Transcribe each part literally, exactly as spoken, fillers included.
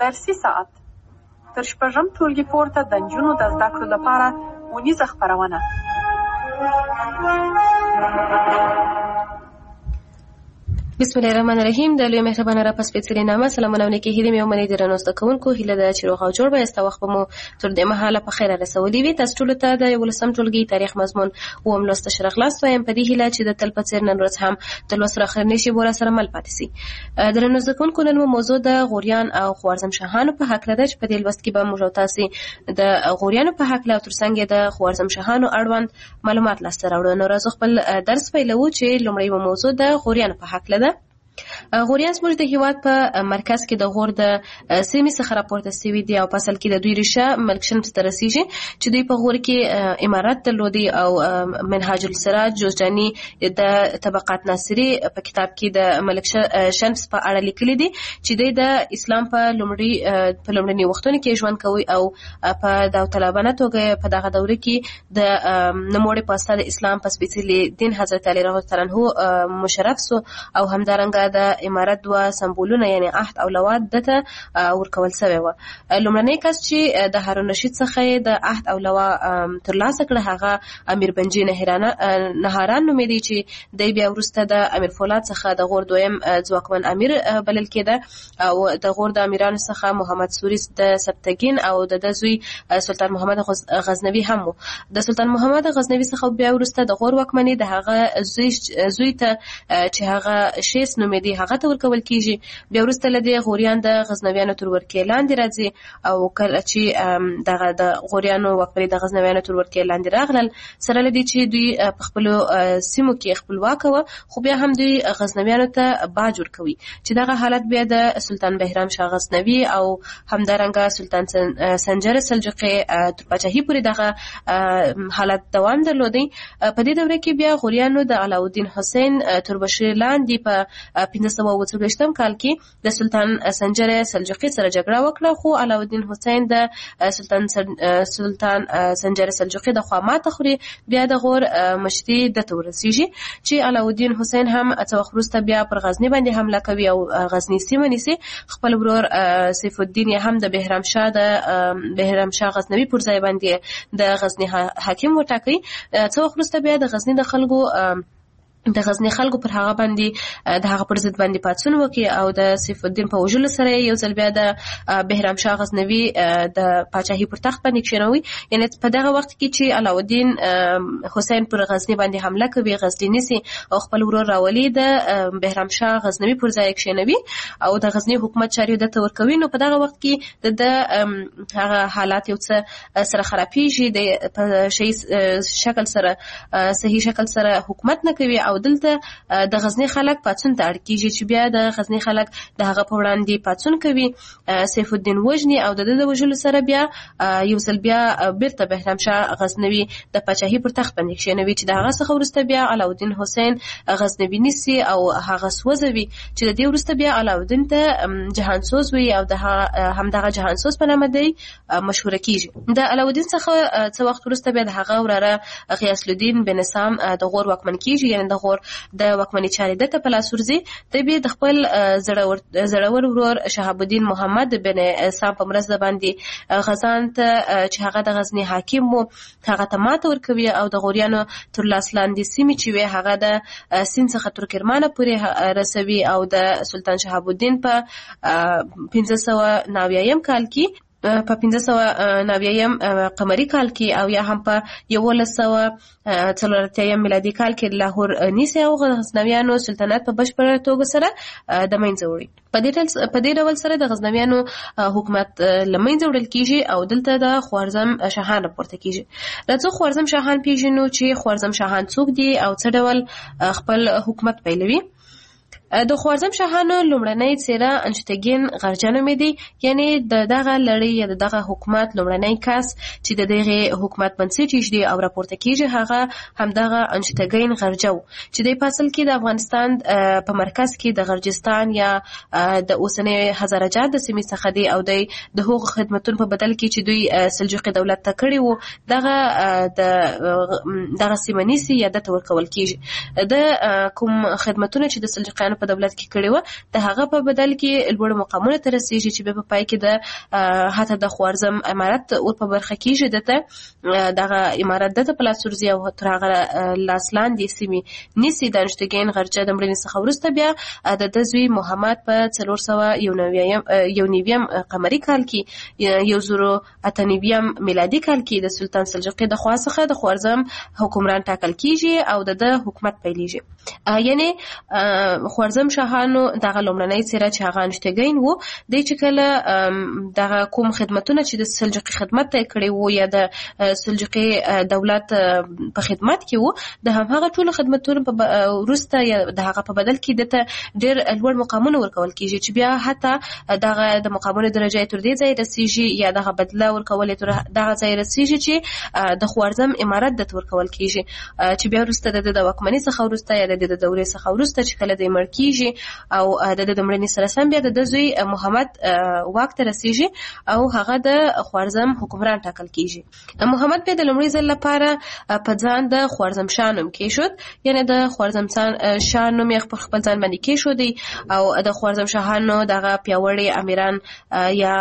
فارسي ساعت تر شپږم ټولګي پورته د نجونو د زده کړو لپاره اونیزه خپرونه. بسم الله الرحمن الرحیم. د لوی مهربانه را پس پیڅلې نامه سلامونه ونکي هیله مې ومني درنو زده کوونکو هیله ده چې روغ او جوړ به یاست. وخت به مو تر دې مهاله په خیره رسولي وي. تاسو ټولو ته د یولسم ټولګي تاریخ مضمون اووم لوست ښه راغلاست وایم په دې هیله چې د تل په څېر نن ورځ هم د لوست سره اخرنۍ شېبو راسره مل پاتې سي. درنو زده کوونکو نن مو موضوع د غوریان او خوارزم شاهانو په هکله ده چې په دې لوست کې به موږ او تاسې د غوریانو په هکله او ترڅنګ یې د خوارزم شاهانو اړوند معلومات لاسته راوړو. نو راځو خپل درس پیلوو چې لومړی مو موضوع د غوریانو په هکله ده. غوریان زموږ د هیواد په مرکز کې د غور د سیمې څخه راپورته سوي دي او په اصل کې د دوی ریشه ملک شمس ته رسیږي چې دوی په غور کې امارت درلودي او منهاج السراج جوزجاني د طبقات ناصري په کتاب کې د ملک شمس په اړه لیکلي دي چې دوی د اسلام په لومړي په لومړني وختونو کې ژوند کوي او په داوطلبانه توګه په دغه دوره کې د نوموړي په اساس د اسلام په سپېڅلي دین حضرت علی رضی الله عنه مشرف سو او همدارنګه د امارت دوه سمبولونه یعنی عهد او لوات دته ورکول شوی و. لومړنی کس چې د هارون رشید څخه د عهد او لوا ترلاسه کړ هغه امیر بنجي نهاران نومېدی چې د بیا وروسته د امیر فولاد څخه د غور دویم ځواکمن امیر بلل کېده او د غور د امیرانو څخه محمد سوریس د سبتګین او د زوی سلطان محمد غزنوي هم و. د سلطان محمد غزنوي څخه بیا وروسته د غور واکمني د هغه زوی زوی ته چې هغه شیس نومېدی هغه ته ورکول کیږي. بیا وروسته له دې غوریان د غزنویانو تر ورکې لاندې راځي او کله چې دغه د غوریانو واکمني د غزنویانو تر ورکې لاندې راغلل سره له دې چې دوی په خپلو سیمو کې خپلواک وو خو بیا هم دوی غزنویانو ته باج ورکوي چې دغه حالت بیا د سلطان بهرام شاه غزنوي او همدارنګه سلطان سنجر سلجوقي تر پاچاهي پورې دغه حالت دوام درلودی. په دې دوره کې بیا غوریانو د علاءالدین حسین تر بشیر لاندې په پنځه سوه اووه څلوېښتم کال کې د سلطان سنجر سلجوقي سره جګړه وکړه خو علاءالدین حسین د سلطان سلطان سنجر سلجوقي د خوا ماته خوري. بیا د غور مشري دته ورسیږي چې علاءالدین حسین هم څه وخت وروسته بیا پر غزني باندې حمله کوي او غزني سیمه نیسي. خپل ورور سیف الدین هم د بهرام شاه د بهرام شاه غزنوي پر ځای باندې د غزني حاکم وټاکي. څه وخت وروسته بیا د غزني د خلکو د غزني خلکو پر هغه باندې د هغه پر ضد باندې پاڅون وکړي او د سیف الدین په وژلو سره یو ځل بیا د بهرام شاه غزنوي د پاچاهي پر تخت باندې کښېنوي. یعنې په دغه وخت کې چې علاءالدین حسین پر غزني باندې حمله کوي غزني نیسي او خپل ورور راولي د بهرام شاه غزنوي پر ځای کښېنوي او د غزني حکومت چارې دته ورکوي. نو په دغه وخت کې د هغه حالات یو څه سره خرابېږي د په شکل سره صحیح شکل سره حکومت نه کوي او دلته د غزنی خلک پاڅون ته اړ کیږي چې بیا د غزنی خلک د هغه په وړاندې پاڅون کوي. سیف الدین وژني او د د وژلو سره بیا یو ځل بیا بیرته بهرام شاه غزنوي د پاچاهي پر تخت باندې کښېنوي چې د هغه څخه وروسته بیا علاءالدین حسین غزنوي نیسي او هغه سوځوي چې د دې وروسته بیا علاءالدین ته جهانسوز وي او د همدغه جهانسوز په نامه دی مشهوره کیږي. د علاءالدین څخه څه وخت وروسته بیا د هغه وراره غیاث الدین بن نظام د غور واکمن کیږي. یعنې د غور د واکمنۍ چارې دته په لاس ورځي. دی بیا د خپل زړور ورور شهاب الدین محمد بن سام په مرسته باندې غزان ته چې هغه د غزني حاکم و هغه ته ماته ورکوي او د غوریانو تر لاس لاندې سیمې چې وي هغه د سیند څخه تر کرمانه پورې رسوي او د سلطان شهاب الدین په پنځه سوه نوي کال کې په پنځه سوه نوي قمري کال کې او یا هم په یولس سوه څلور اتیا میلادي کال کې لاهور نیسي او غزنویانو سلطنت په بشپړه توګه سره د منځه وړي. په دې ډول سره د غزنویانو حکومت له منځه وړل کیږي او دلته د خوارزم شاهان راپورته کیږي. راځو خوارزم شاهان پیژنو چې خوارزم شاهان څوک دي او څه ډول خپل حکومت پیلوي. د خوارزم شاهانو لومړنۍ څېره انشتګین غرجه نومېدی. یعنې د دغه لړۍ یا د دغه حکومت لومړنی کس چې د دغه حکومت بنسټ ایږدي او راپورته کیږي هغه همدغه انشتګین غرجه و چې د په اصل کې د افغانستان په مرکز کې د غرجستان یا د اوسنۍ هزارهجات د سیمې څخه دی او د هغو خدمتونو په بدل کې چې دوی سلجوقي دولت ته کړي وو دغه د دغه سیمه نیسي یا دته ورکول کیږي. د کوم خدمتونه چې د سلجوقیانو په دولت کې کړی و د هغه په بدل کې لوړ مقامونه ته رسیږي چې په پای کې د حتی د خوارزم امارت ور په برخه کېږي دته دغه امارت دته په لاس ورځي او تر هغه لاس لاندې سیمې نیسي. د انشتګین غرجه د مړینې څخه وروسته بیا د ده زوی محمد په څلور سوه یو نویم یو نویم قمري کال کې یو زرو اته نویم میلادي کال کې د سلطان سلجوقي د خوا څخه د خوارزم حکمران ټاکل کیږي او د ده حکومت پیلېږي. یعنی خوارزم شاهانو دغه لومړنۍ څېره چې هغه انشتګین وو دی چې کله دغه کوم خدمتونه چې د سلجوقي خدمت ته کړی وو یا د سلجوقي دولت په خدمت کې وو د همهغه ټولو خدمتونو په وروسته یا د هغه په بدل کې دته ډېر لوړ مقامونه ورکول کیږي چې بیا حتی دغه د مقامونو درجه تر دې ځای رسیږي یا دغه بدله ورکول تر دغه ځای رسیږي چې د خوارزم امارت د ورکول کیږي چې بیا وروسته د د واکمنۍ څخه وروسته یا د د دورې څخه وروسته چې کله د مړ کیږي او د د مړنې سره سم بیا د زوی محمد واک ته رسیږي او هغه د خوارزم حکمران ټاکل کیږي. محمد بیا د لومړي ځل لپاره په ځان د خوارزم شاه نوم کېښود، یعنی د خوارزم شاه نوم یې په خپل ځان باندې کېښودی او د خوارزم شاهانو دغه پیاوړي امیران یا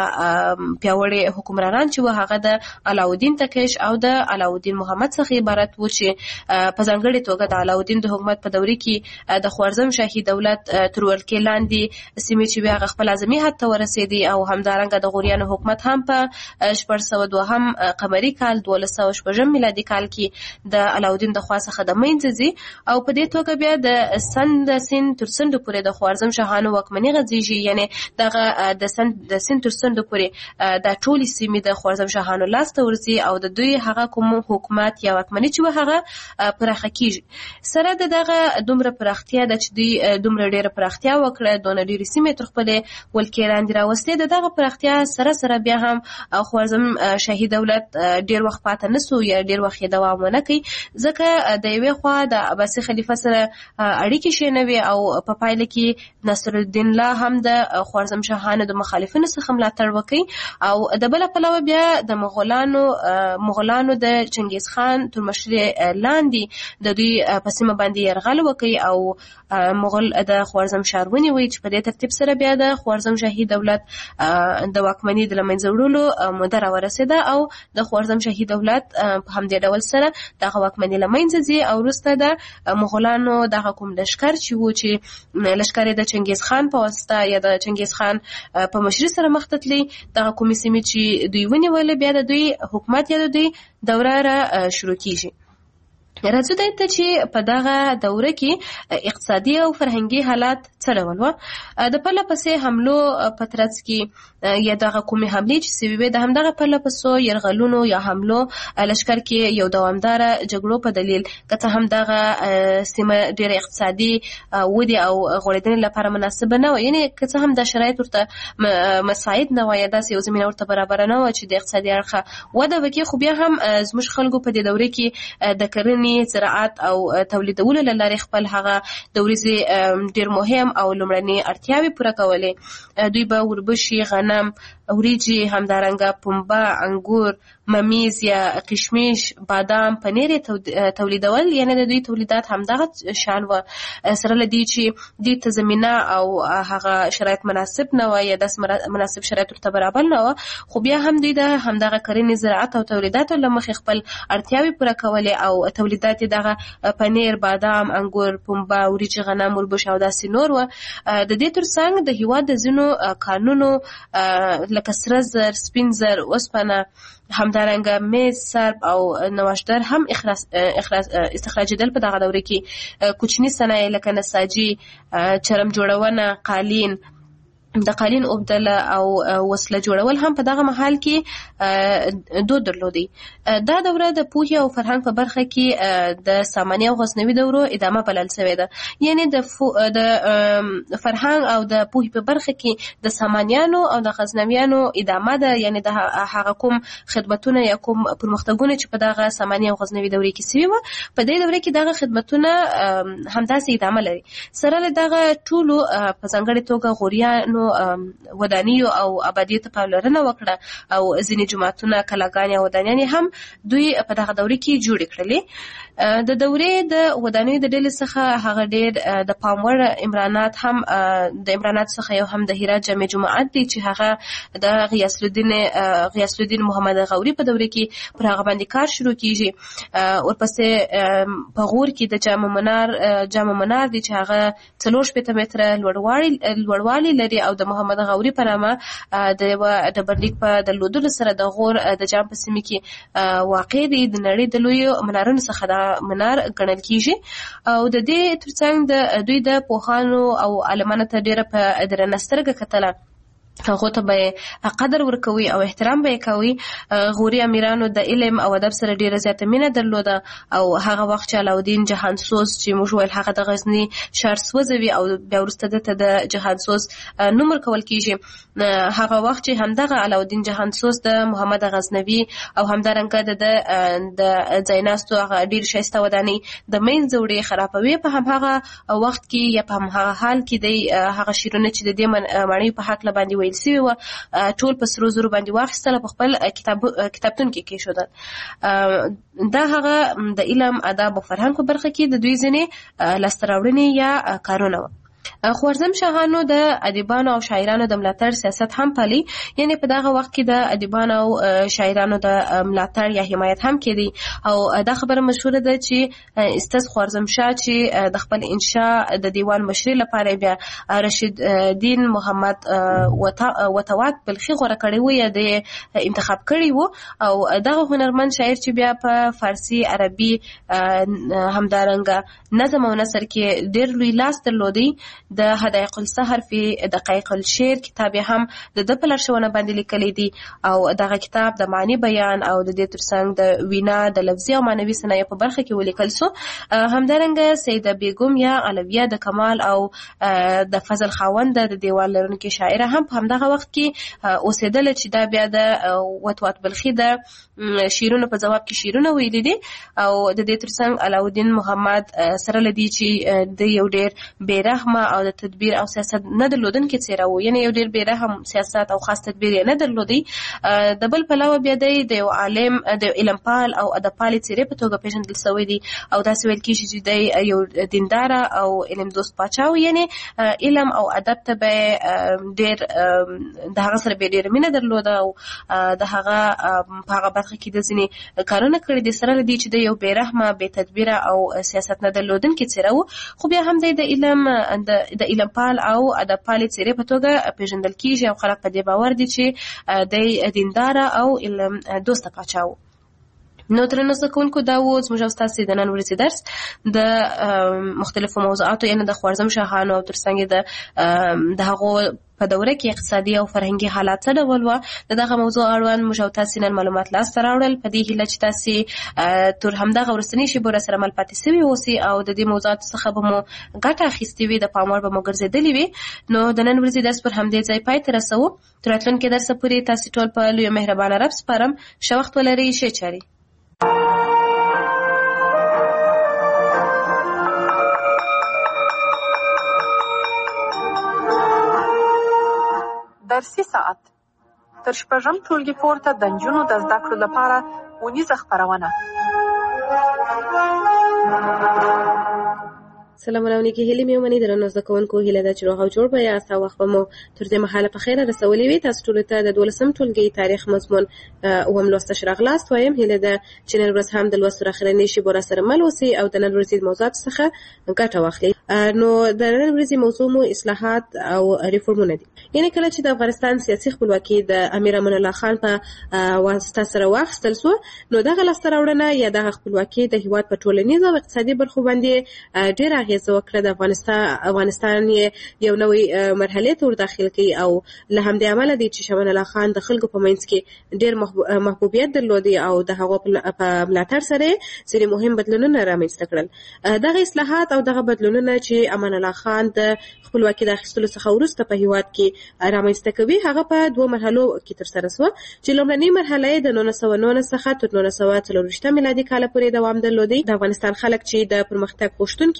پیاوړي حکمرانان چې و هغه د علاودین تکش او د علاودین محمد څخه عبارت و چې په ځانګړې توګه د علاودین د حکومت په دورې کې د خوارزم شاهي دولت تر ولکې لاندې سیمې چې بیا خپل اعظمي حد ته ورسېدي او همدارنګه د غوریانو حکومت هم په شپږ سوه دوهم قمري کال دولس سوه شپږم میلادي کال کې د علاودین د خوا څخه د منځه ځي او په دې توګه بیا د سند سیند تر سندو پورې د خوارزم شاهانو واکمني غځېږي، یعنی دغه د سند د سیند تر سندو پورې د ټولې سیمې د خوارزم شاهانو لاس ته ورځي او د دوی هغه کوم حکومت یا واکمني چې و هغه پراخه کیږي. سره د دغه دومره پراختیا د چې دوی دومره ډېره پراختیا وکړه دونه ډېرې سیمې تر خپلې ولکې لاندې راوستې د دغه پراختیا سره سره بیا هم خوارزم شاهي دولت ډېر وخت پاته نه سو یا ډېر وخت یې دوام ونه کوي ځکه د یوې خوا د عباسي خلیفه سره اړیکې ښې نه وې او په پایله کې نصرالدین الله هم د خوارزم شاهانو د مخالفینو څخه ملاتړ وکړي او د بله پلوه بیا د مغولانو مغولانو د چنګیز خان تر مشرۍ لاندې د دوی په سیمه باندې یرغل وکړي او مغول د خوارزم ښار ونیوی چې په دې ترتیب سره بیا د خوارزم شاهي دولت د واکمنۍ د له منځه وړلو موده راورسېده او د خوارزم شاهي دولت په همدې ډول سره دغه واکمنۍ له منځه ځي او وروسته د مغولانو دغه کوم لښکر چې و چې لښکر یې د چنګیز خان په واسطه یا د چنګیز خان په مشرۍ سره مخ ته تلي دغه کومې سیمې چې دوی ونیولې بیا د دوی حکومت یا د دوی دوره را شروع کیږي. راځو دې ته چې په دغه دوره کې اقتصادي او فرهنګي حالات څه ډول وو. د پرله پسې حملو په ترڅ کې یا دغه کومې حملې چې سوي وې د همدغه پرله پسې یرغلونو یا حملو لښکر کې یو دوامداره جګړو په دلیل که څه هم دغه سیمه ډېره اقتصادي ودې او غوړېدنې لپاره مناسبه نه وه، یعنې که څه هم دا شرایط ورته مساعد نه وه یا داسې یو زمینه ورته برابره نه وه چې د اقتصادي اړخه وده وکړي، خو بیا هم زموږ خلکو په دې دوره کې د کرنې زراعت او تولیدولو له لارې خپل هغه د ورځې ډېر مهم او لومړنۍ اړتیاوې پوره کولې. دوی به وربشي، غنم، وریجې، همدارنګه پنبه، انګور، ممیز یا کشمیش، بادام، پنیر تولیدول، یعنی د دوی تولیدات همدغه شان و سره له دې چې دوی ته زمینه او هغه شرایط مناسب نه وه یا داسې مناسب شرایط ورته برابر نه وه، خو بیا هم دوی د همدغه کرنې زراعت او تولیداتو له مخې خپل اړتیاوې پوره کولې او تولیدات دغه پنیر، بادام، انګور، پنبه، وریجې، غنم، وربشي او داسې نور و. د دې ترڅنګ د هېواد د ځینو کانونو لکه سره زر، سپین زر، اوسپنه، همدارنګه میز، سرب او نواشدر هم استخراجېدل. په دغه دوره کې کوچني صنایع لکه نساجي، چرم جوړونه، قالین، د قالین اوبدله او وسله جوړول هم په دغه مهال کې دود درلودی. دا دوره د پوهې او فرهنګ په برخه کې د ساماني او غزنوي دورو ادامه بلل شوې ده، یعنی د د فرهنګ او د پوهې په برخه کې د سامانیانو او د غزنویانو ادامه ده، یعنی د هغه کوم خدمتونه یا کوم پرمختګونه چې په دغه ساماني او غزنوي دورې کې سوي وو په دې دوره کې دغه خدمتونه همداسې ادامه لري. سره له دغه ټولو په ځانګړې توګه غوریانو ودانیو او آبادیو ته پاملرنه وکړه او ځینې جوماتونه کلاګانې او ودانیانې هم دوی په دغه دوره کې جوړې کړلې. د دورې د ودانیو د ډلې څخه هغه ډېر د پام وړ امرانات هم د امرانات څخه یو هم د هرات جامع جماعت دی چې هغه د غیاث الدین غیاث الدین محمد غوري په دوره کې پر هغه باندې کار شروع کیږي. ورپسې په غور کې د جامع منار جامع منار دی چې هغه څلور شپېته متره لوړوالی لوړوالی لري او د محمد غوري په نامه د د برلیک په درلودلو سره د غور د جام په سیمه کې واقع دی. د نړۍ د لویو منارونو څخه دا منار ګڼل کیږي او د دې ترڅنګ د دوی د پوهانو او عالمانو ته ډیره په درنه سترګه کتله، هغه ته به قدر ورکوي او احترام به کوي. غوري امیرانو د علم او ادب سره ډیره زیاته مینه درلوده او هغه وخت چې علاودین جهانسوز چې موږ ویل هغه د غزنی ښار سوځوي او بیا وروسته دته د جهانسوز نوم ورکول کیږي، هغه وخت چې همدغه علاودین جهانسوز د محمد غزنوي او همدارنګه د د ځایناستو هغه ډیر شایسته ودانۍ د منځ وړي خرابوي. په همغه وخت کې یا په همغه حال کې د هغه شیرونه چې د دې معنی په حق باندې سوی و ټول په سرو زرو باندې واخیستل په خپل کتاب کتابتون کې کېښودل. دا هغه د علم ادب او فرهنګ په برخه کې د دوی ځینې لاسته راوړنې یا کارونه وو. خوارزم شاهانو د ادیبانو او شاعرانو د ملاتړ سیاست هم پالي، یعنی په دغه وخت کې د ادیبانو او شاعرانو د ملاتړ یا حمایت هم کېدی او دا خبره مشهوره ده چې استاد خوارزم شاه چې د خپل انشاء د دیوان مشري لپاره بیا رشید دین محمد وتوات بلخي غوړه کړی و یا د انتخاب کړی و او دغه هنرمند شاعر چې بیا په فارسی عربي همدارنګه نظم او نثر کې ډېر لوی لاس درلودی. د حدائق السحر فی دقایق الشعر کتاب هم د د په لارښوونه باندې لیکلی دی او دغه کتاب د معنی بیان او د دې ترڅنګ د وینا د لفظي او معنوي صنایع په برخه کې ولیکل سو. همدارنګه سیده بیگم یا علویه د کمال او د فضل خاوند د دیوان لرونکي شاعره هم په همدغه وخت کې اوسېدل چې دا بیا د وتوات بلخي د شیرونو په جواب کې شیرونه ویلي دي او د دې ترڅنګ علاودین محمد سره لدی چې د یو ډیر بیرحمه او د تدبیر او سیاست نه درلودونکي څیره و، یعنی یو ډیر بیرحم سیاست او خاص تدبیر نه درلودي. د بل پلوه بیا د یو عالم د علم پال او ادب پال څیرې په توګه پیژندل شوی دی او داسې ویل کیږي چې د یو دیندار او علم دوست پاچا و، یعنی علم او ادب ته به ډیر د هغه سره به ډیر مینه درلوده او د هغه په هغه برخه کې د ځینې کارونه کړي دي سره لدی چې د یو بیرحمه بې تدبیره او سیاست نه درلودونکي څیره و. خو بیا هم د علم د علم پال او ادب پال څیرې په توګه پیژندل کیږي او خلک په دې باور دي چې د دیندار او علم دوست پاچا و. نو درنو زده کوونکو دا و زموږ او ستاسې د نن ورځې درس د مختلفو موضوعاتو یعنې د خوارزم شاهانو او ترڅنګ د د هغو په دوره کې اقتصادي او فرهنګي حالات څه ډول وو. د دغه موضوع اړوند موږ او تاسې نن معلومات لاسته راوړل په دې هیله چې تاسې تر همدغه وروستنۍ شېبو راسره مل پاتې سوي اوسئ او د دې موضوعاتو څخه به مو ګټه اخیستې وي، د پام وړ به مو ګرځېدلې وي. نو د نن ورځې درس پر همدې ځای پای ته رسوو. تر راتلونکي درسه پورې تاسې ټول په لویو مهربانه رب سپارم. ښه وخت ولرئ، ښې چارې. درسي ساعت تر شپږم ټولګي پورته د نجونو د زده کړو لپاره ونیزه خپرونه. سلامونه علیکم هیله مې ومني درنو زده کوونکو، هیله ده چې روغ او جوړ به یاست او وخت به مو تر دې مهاله په خیره رسولي وي. تاسو ټولو ته د دولسم ټولګي تاریخ مضمون اووم لوست راغلاست وایم. هیله ده چې نن ورځ هم د لوست اخرنۍ شېبو راسره مل اوسئ او د نن ورځې موضوعاتو څخه ګټه واخلئ. نو د نن ورځې موضوع مو اصلاحات او ریفورمونه دي. یعنې کله چې د افغانستان سیاسي خپلواکي د امیر امان الله خان په واسطه سره واخیستل سو، نو دغه لاسته راوړنه یا دغه خپلواکي د هېواد په ټولنیز او اقتصادي برخو باندې ډېره اغېزه وکړه. د افغانستان افغانستان یو نوې مرحلې ته ورداخل کړي او له همدې امله دی چې امان الله خان د خلکو په منځ کې ډېر محبوبیت درلودی او د هغو په ملاتړ سره ځینې مهم بدلونونه رامنځته کړل. دغه اصلاحات او دغه بدلونونه چې امان الله خان د خپلواکي د اخیستلو څخه وروسته په هېواد کې رامنځته کوي، هغه په دوه مرحلو کې ترسره سوه چې لومړنۍ مرحله یې د نولس سوه نولس څخه تر نولس سوه څلور ویشتم میلادي کاله پورې دوام درلودی. د افغانستان خلک چې د پرمختګ غوښتونکي وه،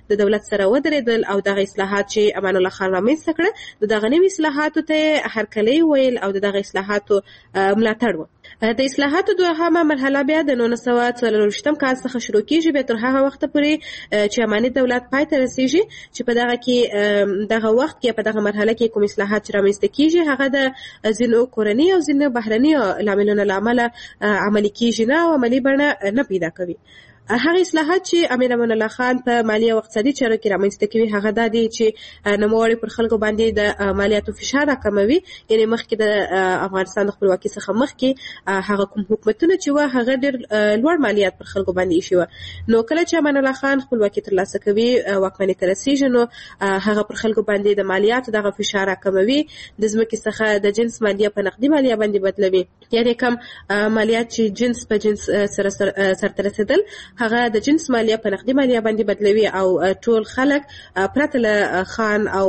د دولت سره ودرېدل او دغه اصلاحات چې امان الله خان رامنځته کړه د دغه نوي اصلاحاتو ته هرکلی ویل او د دغه اصلاحاتو ملاتړ و. د اصلاحاتو دوهمه مرحله بیا د نولس سوه څلرویشتم کال څخه شروع کیږي بیا تر هغه وخته پورې چې اماني دولت پای ته رسیږي چې په دغه کې دغه وخت کې په دغه مرحله کې کوم اصلاحات چې رامنځته کیږي هغه د ځینو کورني او ځینو بهرني لاملونو له امله عملي کیږي نه او عملي بڼه نه پیدا کوي. هغه اصلاحات چې امیر امان الله خان په مالی او اقتصادي چارو کې رامنځته کوي هغه دا دي چې نوموړي پر خلکو باندې د مالیاتو فشار راکموي. یعنې مخکې د افغانستان د خپلواکۍ څخه مخکې هغه کوم حکومتونه چې وه هغه ډېر لوړ مالیات پر خلکو باندې ایښي وه. نو کله چې امان الله خان خپلواکي ترلاسه کوي واکمنۍ ته رسېږي نو هغه پر خلکو باندې د مالیاتو دغه فشار راکموي. د ځمکې څخه د جنس مالیه په نقدي مالیه باندې بدلوي. یعنې کم مالیات چې جنس په جنس سره سرته رسېدل هغه د جنس مالیه په نقدي مالیه باندې بدلوي او ټول خلک پرته له خان او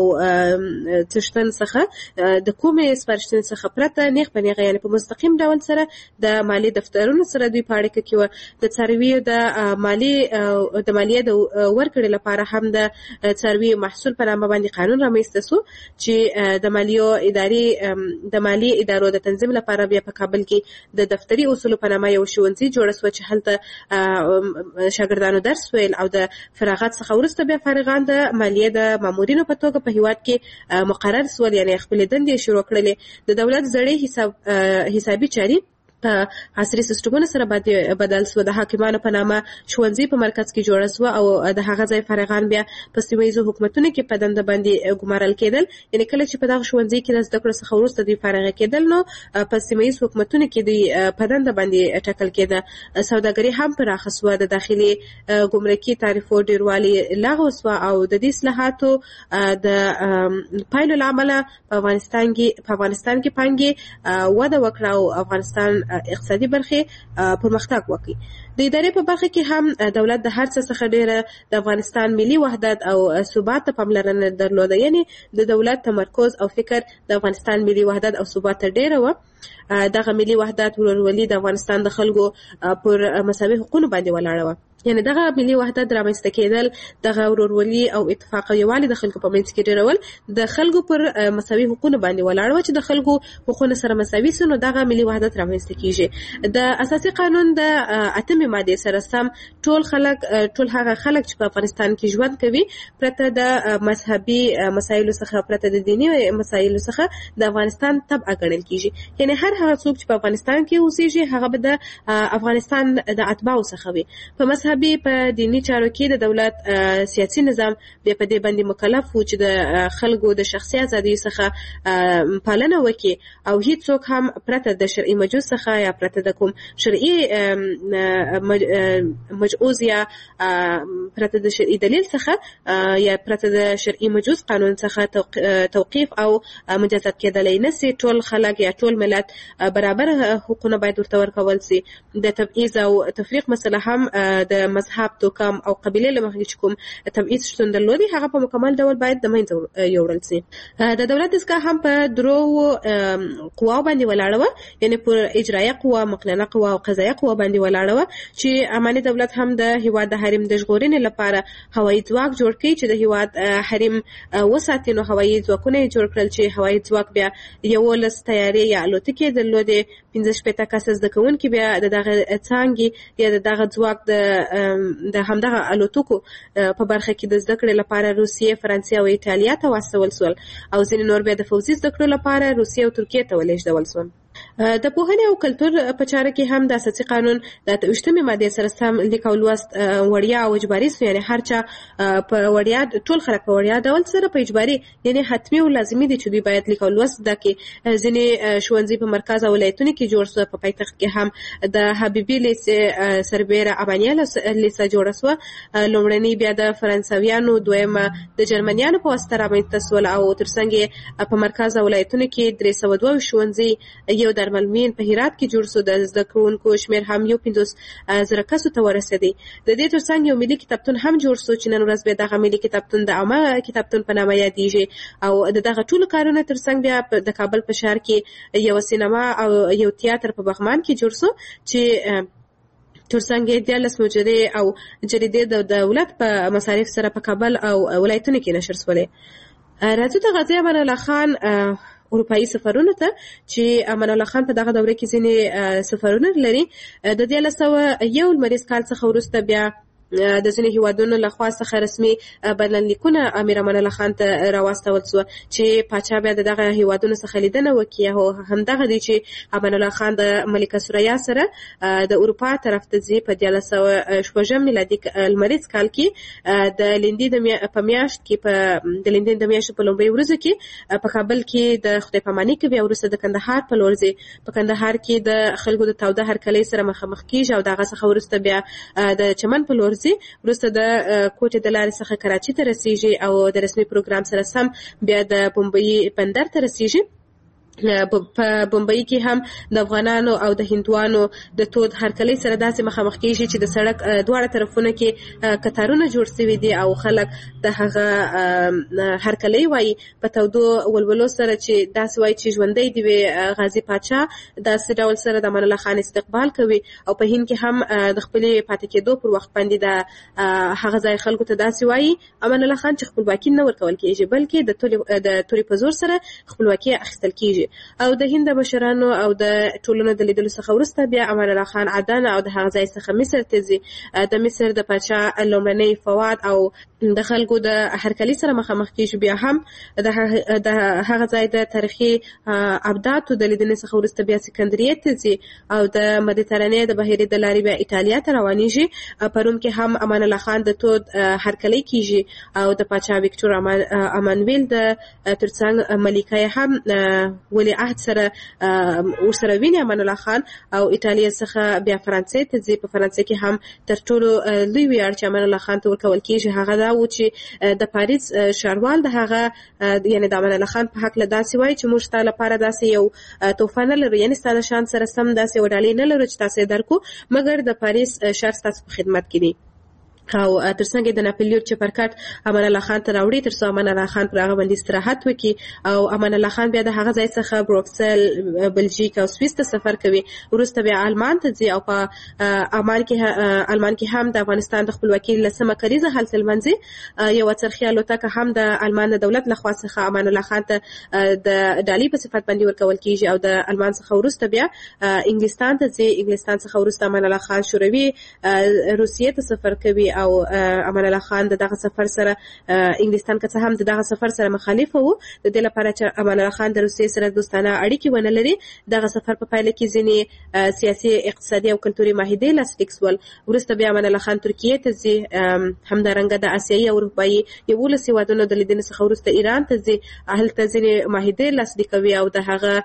څښتن څخه د کومې سپارښتنې څخه پرته نیغ په نیغه یعنې په مستقیم ډول سره د مالی دفترونو سره دوی په اړیکه کې وه. د څارویو د مالي د مالیې د ورکړې لپاره هم د څارویو محصول په نامه باندې قانون رامنځته سو چې د مالیو ادارې د مالي ادارو د تنظیم لپاره بیا په کابل کې د دفتري اصولو په نامه یو ښوونځي جوړه سوه چې هلته شاګردانو درس ویل او د فراغت څخه وروسته بیا فارغان د مالیې د مامورینو په توګه په هیواد کې مقرر سول. یعنې خپلې دندې شروع کړلې. د دولت زړې حساب حسابي چاري په عصري سیستمونو سره بدل سو. د حاکمانو په نامه ښوونځي په مرکز کې جوړه سوه او د هغه ځای فارغان بیا په سیمه ییزو حکومتونو کې په دنده باندې ګمارل کېدل. یعنې کله چې په دغه ښوونځي کې د زده کړو څخه وروسته دوی فارغه کېدل نو په سیمه ییز حکومتونو کې دوی په دنده باندې ټاکل کېده. سوداګري هم پراخه سوه. د داخلي ګمرکي تعرفو ډېروالي لغوه سوه او د دې اصلاحاتو د پایلو له امله په افغانستان کې په افغانستان کې پانګې وده وکړه او افغانستان اقتصادي برخې پرمختګ وکړي. د ادارې په برخه کې هم دولت د هر څه څخه ډېره د افغانستان ملي وحدت او ثبات ته پاملرنه درلوده. یعنې د دولت تمرکز او فکر د افغانستان ملي وحدت او ثبات ته ډېره وه. دغه ملي وحدت ورورولي د افغانستان د خلکو پر مساوي حقونو باندې ولاړه وه. یعنې دغه ملي وحدت رامنځته کېدل دغه ورورولي او اتفاق او یووالي د خلکو په منځ کې ډېرول د خلکو پر مساوي حقونو باندې ولاړ وه چې د خلکو حقونه سره مساوي سي نو دغه ملي وحدت رامنځته کېږي. د اساسي قانون د اتمې مادې سره سم ټول خلک ټول هغه خلک چې په افغانستان کې ژوند کوي پرته د مذهبي مسایلو څخه پرته د دیني مسایلو څخه د افغانستان تبعه ګڼل کېږي. یعنې هر هغه څوک چې په افغانستان کې اوسېږي هغه به د افغانستان د اتباعو څخه وي. په مذهبي په دیني چارو کې د دولت سیاسي نظام بیا په دې باندې مکلف و چې د خلکو د شخصي ازادۍ څخه پالنه وکړي او هیڅوک هم پرته د شرعي مجوز څخه یا پرته د کوم شرعي مجوز یا پرته د شرعي دلیل څخه یا پرته د شرعي مجوز قانون څخه توقیف او مجازات کېدلی نشي. ټول خلک یا ټول ملت برابر حقوقونه باید ورته ورکول سي. د تبعیض او تفریق مسله هم د مذهب توکم او قبیلې له مخې چې کوم تبعیض شتون درلودي هغه په مکمل ډول باید د منځه یوړل سي. د دولت دستګاه هم په درو قواو باندې ولاړه وه. یعنې پر اجرایه قوه، مقننه قوه او قضایه قوه باندې ولاړه وه چې اماني دولت هم د هیواد د حریم د ژغورنې لپاره هوایي ځواک جوړ کړي چې د هیواد حریم وساتي. نو هوایي ځواکونه یې جوړ کړل چې هوایي ځواک بیا یولس طیارې یا الوتکې درلودې. پنځه شپېته کسه زده کوونکي بیا د دغه څانګې یا د دغه ځواک د د همدغه الوتکو په برخه کې د زده کړې لپاره روسیې، فرانسې او ایټالیا ته واستول سول او ځینې نور بیا د فوزي زده کړو لپاره روسیې او ترکیې ته ولېږدول سول. د پوهنې او کلتور په چاره کې هم د اساسي قانون د اته ویشتمې مادې سره سم لیک او لوست وړیا او اجباري سو. یعنې هر چا په وړیا ټول خلک په وړیا ډول سره په اجباري یعنې حتمي او لازمي دي چې دوی باید لیک او لوست زده کړي. ځینې ښوونځي په مرکز او ولایتونو کې جوړ سوه. په پایتخت کې هم د حبیبي لیسې سربیره ابانیه لیسه جوړه سوه. لومړنۍ بیا د فرانسویانو، دویمه د جرمنیانو په واسطه رامنځته سول او تر څنګ یې په مرکز او ولایتونو کې درې سوه دوه ویشت ښوونځي، یو درملمین په هرات کې جوړ سو. د زده کوونکو شمېر هم یو پنځوس زره کسو ته ورسېدی. د دې تر څنګ یو ملي کتابتون هم جوړ سو چې نن ورځ بیا دغه ملي کتابتون د عامه کتابتون په نامه یادېږي. او د دغه ټولو کارونو تر څنګ بیا د کابل په ښار کې یو سینما او یو تیاتر په بغمان کې جوړ سو چې ترڅنګ دیارلس مجرې او جریدې د دولت په مصارف سره په کابل او ولایتونو کې نشر شولې. راځو د غازي امان الله خان اروپایي سفرونه ته چې امان الله خان په دغه دوره کې ځینې سفرونه لري. د دیارلس سوه یو لمریز کال څخه وروسته بیا د ځینې هیوادونو لخوا څخه رسمي بلنلیکونه امیر امان الله خان ته راواستول سوه چې پاچا بیا د دغه هیوادونو څخه لیدنه وکړي او همدغه دی چې امان الله خان د ملکه ثریا سره د اروپا طرف ته ځي. په دیارلس سوه شپږم میلادي لمریز کال کې د لیندۍ په میاشت کې په د لیندۍ د میاشتې په لومړۍ ورځو کې په کابل کې د خدای پاماني کوي او وروسته د کندهار په لور ځي. په کندهار کې د خلکو د تاوده هرکلۍ سره مخامخ کېږي او دغه څخه وروسته بیا د چمن په لور وروسته د کوټې د لارې څخه کراچي ته رسیږي او د رسمي پروګرام سره سم بیا د بمبئی بندر ته رسیږي. په بمبئی کې هم د افغانانو او د هندوانو د تود هرکلۍ سره داسې مخامخ کېږي چې د سړک دواړه طرفونه کې کتارونه جوړ شوي دي او خلک د هغه هرکلۍ وایي په تودو ولولو سره چې داسې وایي چې ژوندی دی وي غازي پاچا داسې ډول سره د امان الله خان استقبال کوي. او په هند کې هم د خپلې پاتې کېدو پر وخت باندې د هغه ځای خلکو ته داسې وایي امان الله خان چې خپلواکي نه ورکول کېږي بلکې د تورې په زور سره خپلواکي اخیستل کېږي. او د هند مشرانو او د ټولنو د لیدلو څخه وروسته بیا امان الله خان عدن او د هغه ځای څخه مصر ته ځي. د مصر د پاچا لومړنی فواد او د خلکو د هرکلي سره مخامخ کېږي. بیا هم د هغه ځای د تاریخي ابداتو د لیدنې څخه وروسته بیا سکندریې ته ځي او د مدیترانې د بحیرې د لارې بیا ایټالیا ته روانېږي. په روم کې هم امان الله خان د تود هرکلۍ کېږي او د پاچا ویکټور امانویل د ترڅنګ ملکه هم ولی عهد سره ورسره ویني امان الله خان او ایټالیا څخه بیا فرانسې ته ځي. په فرانسې کې هم تر ټولو لوی ویاړ چې امان الله خان ته ورکول کېږي هغه دا و چې د پاریس ښاروال د هغه یعنی د امان الله خان په هکله داسې وایي چې موږ ستا لپاره داسې یو تحفه نه لرو یعنی ستا د شان سره سم داسې یوه ډالۍ نه لرو چې تاسې یې درکو مګر د پاریس ښار ستاسو په خدمت کې دی. او ترڅنګ د ناپلیون چپرکټ امان الله خان ته راوړي تر څو امان الله خان پر هغه باندې استراحت وکړي. او امان الله خان بیا د هغه ځای څخه بروکسل بلژیک او سویس ته سفر کوي. وروسته بیا آلمان ته ځي او په آلمان کې آلمان کې هم د افغانستان د خپلواکۍ لسمه کلیزه هلته لمانځي. یو څرخي الوتکه هم د آلمان د دولت لخوا څخه امان الله خان ته د ډالۍ په صفت باندې ورکول کېږي. او د آلمان څخه وروسته بیا انګلستان ته ځي. انګلستان څخه وروسته امان الله خان شوروي روسیې ته سفر کوي او امان الله خان دغه سفر سره انګلستان که څه هم دغه سفر سره مخالف وو د دې لپاره چې امان الله خان د روسیې سره دوستانه اړیکې ونه لري. دغه سفر په پایله کې ځینې سیاسي اقتصادي او کلتوري معاهدې لاسلیک شول. وروسته بیا امان الله خان ترکیې ته ځي. همدارنګه د اسیایي او اروپایي یولس هېوادونو د لیدنې څخه وروسته ایران ته ځي. هلته ځینې معاهدې لاسلیک کوي او د هغه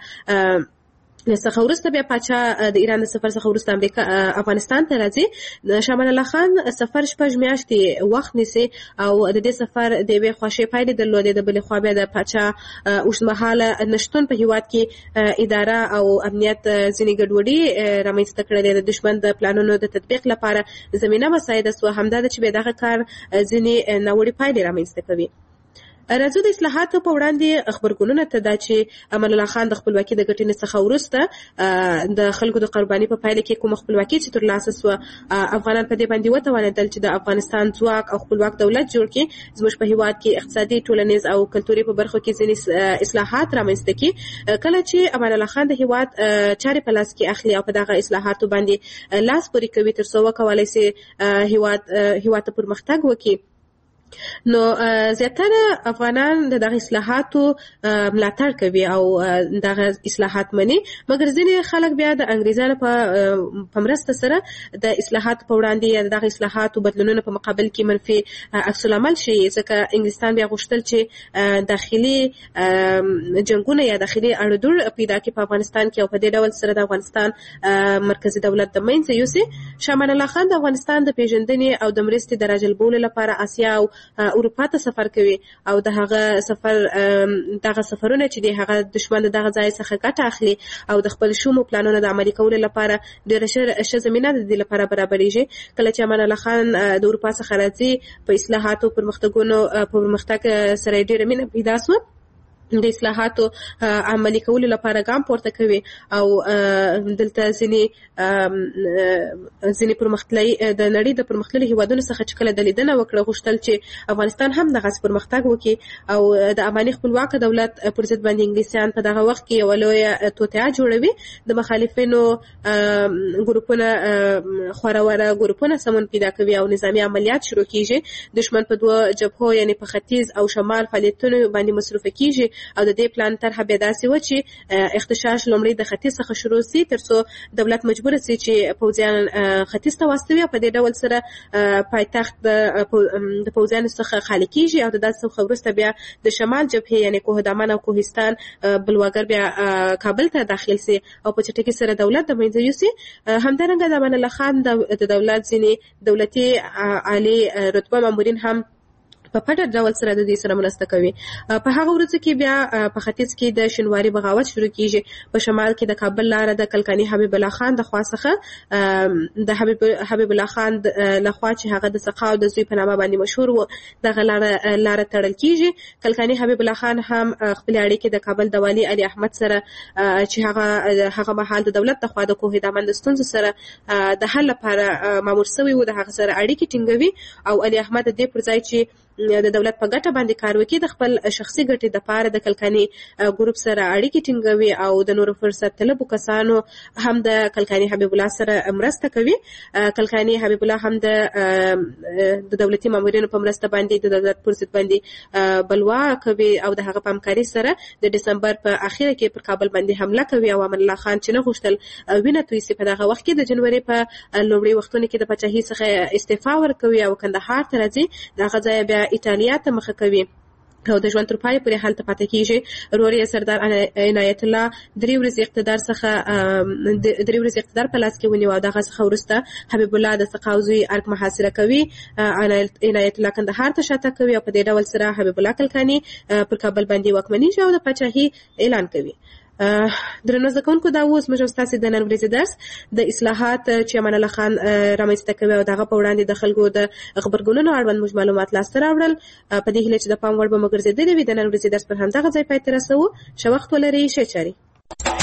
څخه وروسته بیا پاچا د ایران د سفر څخه وروسته امریکا افغانستان ته راځي. شاه امان الله خان سفر شپږ میاشتې وخت نیسي او د دې سفر د یوې خواشې پایلې درلودې. د بلې خوا بیا د پاچا اوږدمهاله نشتون په هېواد کې اداره او امنیت ځینې ګډوډي رامنځته کړلې. د دښمن د پلانونو د تطبیق لپاره زمینه مساعده سوه. همدا ده چې بیا دغه کار ځینې ناوړې پایلې رامنځته کوي. راځو د اصلاحاتو په وړاندې خبرګونونه ته دا چې امان الله خان د خپلواکۍ د ګټنې څخه وروسته د خلکو د قرباني په پایله کې کومه خپلواکي چې ترلاسه سوه افغانان په دې باندې وتوانېدل چې د افغانستان ځواک او خپلواک دولت جوړ کړي. زموږ په هېواد کې اقتصادي ټولنیز او کلتوري په برخو کې ځینې اصلاحات رامنځته کړي. کله چې امان الله خان د هېواد چارې په لاس کې اخلي او په دغه اصلاحاتو باندې لاس پورې کوي تر څو وکولی سي هېواد هېواد ته پرمختګ وکړي. نو زیاتره افغانان د دغه اصلاحاتو ملاتړ کوي او دغه اصلاحات مني مګر ځینې خلک بیا د انګریزانو په مرسته سره د اصلاحاتو په وړاندې یا دغه اصلاحاتو بدلونونو په مقابل کې منفي عکس العمل شي. ځکه انګلستان بیا غوښتل چې داخلي جنګونه یا داخلي اړودوړ پیدا کړي په افغانستان کې او په دې ډول سره د افغانستان مرکزي دولت د منځه یوسي. شاه امان الله خان د افغانستان د پیژندنې او د مرستې د راجلبولو لپاره اسیا او اروپا ته سفر کوي او د هغه سفر دغه سفرونه چې دی هغه دشمن دغه ځای څخه ګټه اخلي او د خپل شومو پلانونو د عملي کولو لپاره ډېره ښه زمینه د دې لپاره برابرېږي. کله چې امان الله خان د اروپا څخه راځي په اصلاحاتو پرمختګونو پرمختګ سره ډېره مینه پیدا سوه د اصلاحاتو عملي کولو لپاره ګام پورته کوي او دلته ځینې ځینې پرمختللي د نړۍ د پرمختللي هیوادونو څخه چې کله د لیدنه وکړه غوښتل چې افغانستان هم دغسې پرمختګ وکړي او د افغاني خپلواکه دولت پر ضد باندې انګلیسیان په دغه وخت کې یوه لویه توطیه جوړوي. د مخالفینو ګروپونه خوروره ګروپونه سمون پیدا کوي او نظامي عملیات شروع کیږي. دشمن په دوه جبهو یعنې په ختیځ او شمال فعالیتونو باندې مصروفه کیږي او د دې پلان طرحه بیا داسې وه چې اختشاش لومړی د ختیځ څخه شروع سي تر څو دولت مجبوره سي چې پوځیان ختیځ ته واستوي او په دې ډول سره پایتخت د پوځیانو څخه خالي کیږي او د داسې څخه وروسته بیا د شمال جبهې یعنې کوه دامن او کوهستان بلواګر بیا کابل ته داخل سي او په چټکۍ سره دولت د منځه یوسي. همدارنګه د امان الله خان د دولت ځینې دولتي عالي رتبه مامورین هم په پټه ډول سره د دې سره مرسته کوي. په هغه ورځ کې بیا په ختیځ کې د شینواري بغاوت شروع کیږي. په شمال کې د کابل لاره د کلکاني حبیب الله خان د خوا څخه د حبیب حبیب الله خان لخوا چې هغه د سقا او د زوی په نامه باندې مشهور و دغه لاره لاره تړل کیږي. کلکاني حبیب الله خان هم خپل اړیکې د کابل د والي علي احمد سره چې هغه هغه مهال د دولت د خوا د کوه دامن د ستونزو سره د حل لپاره مامور شوی و د هغه سره اړیکې ټینګوي او علي احمد د دې پر ځای چې د دولت په ګټه باندې کار وکړي د خپل شخصي ګټې د پاره د کلکاني ګروپ سره اړیکې ټینګوي او د نورو فرصت طلبو کسانو هم د کلکاني حبیب الله سره مرسته کوي. کلکاني حبیب الله هم د د دولتي مامورینو په مرسته باندې د دولت پر ضد باندې بلوا کوي او د هغه په همکاري سره د دسمبر په اخیره کې پر کابل باندې حمله کوي او امان الله خان چې نه غوښتل وینه توی سي په دغه وخت کې د جنوري په لومړي وختونو کې د پاچاهۍ څخه استعفا ورکوي او کندهار ته راځي. دغه ځای بیا ایټالیا ته مخه کوي او د ژوند تر پای پورې هلته پاتې کیږي. ورور یې سردار عنایت الله درې ورځې اقتدار څخه درې ورځې اقتدار په لاس کې ونیو او دغه څخه وروسته حبیب الله د سقا او زوی ارګ محاصره کوي. عنایت الله کندهار ته شاته کوي او په دې ډول سره حبیب الله کلکاني پر کابل باندې واکمنېږي او د پاچاهۍ اعلان کوي. درنو زده کوونکو دا اوس موږ ستاسو د نن ورځې درس د اصلاحات چې امان الله خان رامنځته کوي او دغه په وړاندې د خلکو د خبرګونونو اړوند موږ معلومات لاسته راوړل. په دې هیله چې د پام وړ به مو ګرځېدلي وي. د نن ورځې درس پر همدغه ځای پای ته رسوو. ښه وخت ولرئ. ښه چارې.